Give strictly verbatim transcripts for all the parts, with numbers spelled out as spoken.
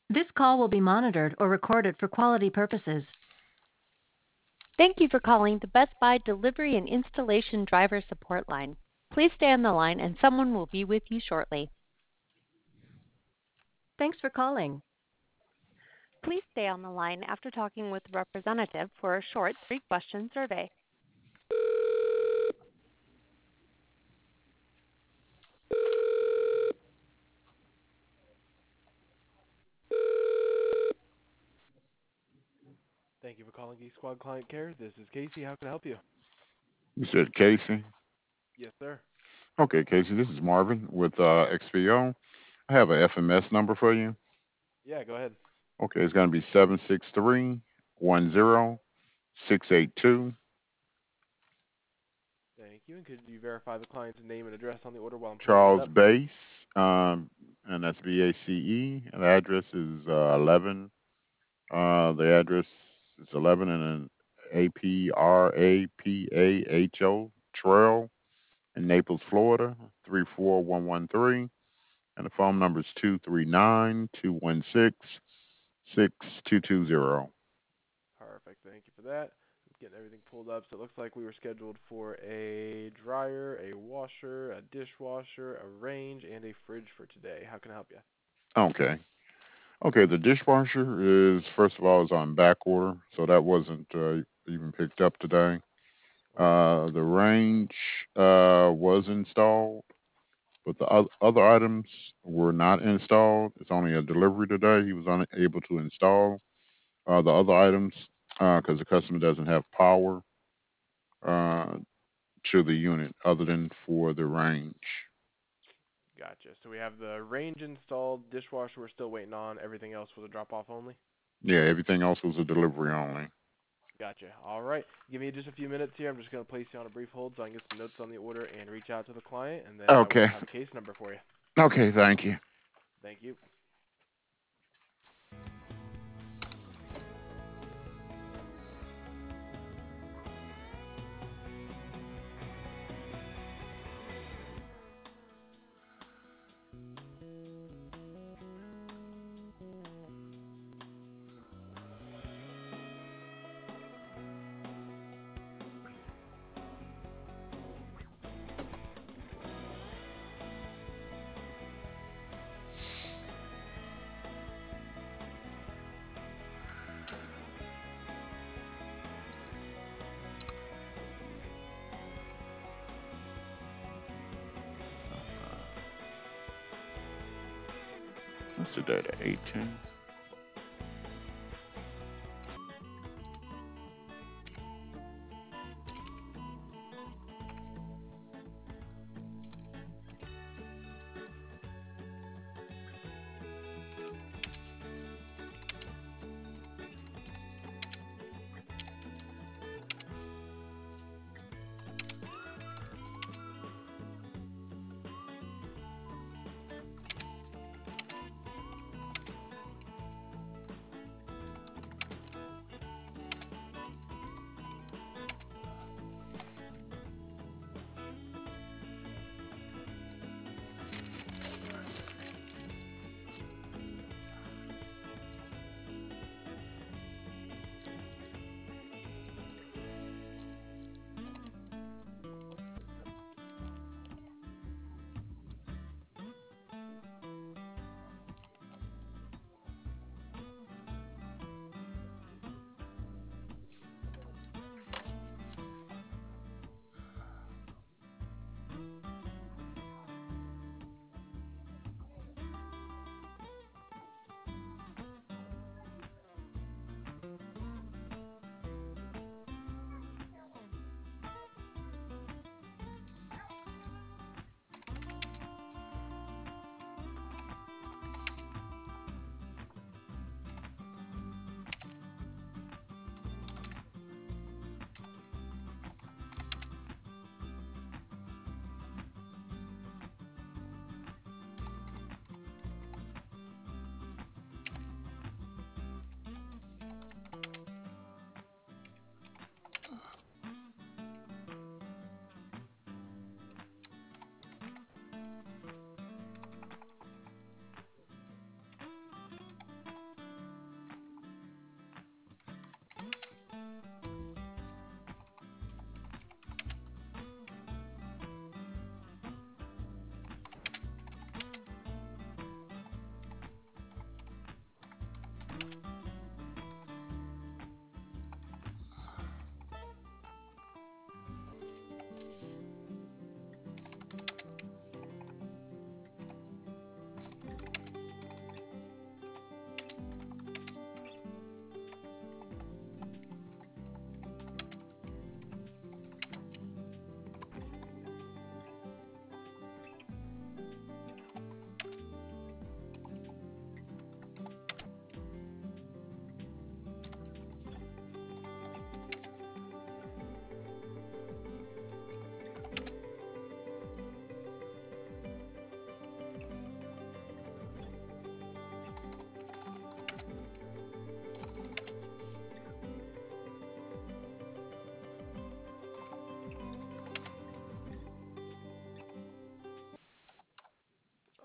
This call will be monitored or recorded for quality purposes. Thank you for calling the Best Buy Delivery and Installation Driver Support Line. Please stay on the line and someone will be with you shortly. Thanks for calling. Please stay on the line after talking with a representative for a short three-question survey. Thank you for calling Geek Squad Client Care. This is Casey. How can I help you? You said Casey? Yes, sir. Okay, Casey, this is Marvin with uh, X P O. I have a F M S number for you. Yeah, go ahead. Okay, it's going to be seven six three one zero six eight two. Thank you. And could you verify the client's name and address on the order while I'm pulling it Charles up? Bace, um, and that's B A C E. And the address is uh, eleven. Uh, the address is eleven and then A P R A P A H O Trail in Naples, Florida, three four one one three. And the phone number is two three nine two one six six two two zero. Perfect. Thank you for that. Just getting everything pulled up. So it looks like we were scheduled for a dryer, a washer, a dishwasher, a range, and a fridge for today. How can I help you? Okay. Okay, the dishwasher is, first of all, is on back order, so that wasn't uh, even picked up today. Okay. Uh, the range uh, was installed, but the oth- other items were not installed. It's only a delivery today. He was unable to install uh, the other items because the customer doesn't have power uh, to the unit other than for the range. Gotcha. So we have the range installed, dishwasher we're still waiting on. Everything else was a drop-off only? Yeah, everything else was a delivery only. Gotcha. All right. Give me just a few minutes here. I'm just going to place you on a brief hold so I can get some notes on the order and reach out to the client, and then I will Okay. have a case number for you. Okay, thank you. Thank you. What's the date? eighteen.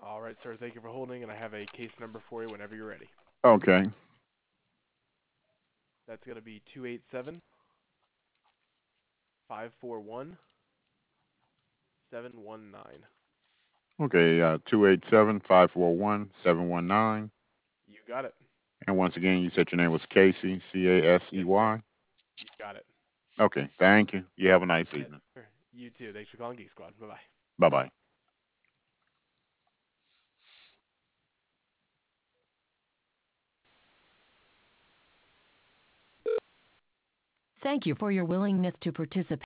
All right, sir. Thank you for holding, and I have a case number for you whenever you're ready. Okay. That's going to be two eight seven, five four one, seven one nine. Okay, uh, two eight seven, five four one, seven one nine. You got it. And once again, you said your name was Casey, C A S E Y? You got it. Okay, thank you. You have a nice Yes, evening. sir. You too. Thanks for calling Geek Squad. Bye-bye. Bye-bye. Thank you for your willingness to participate.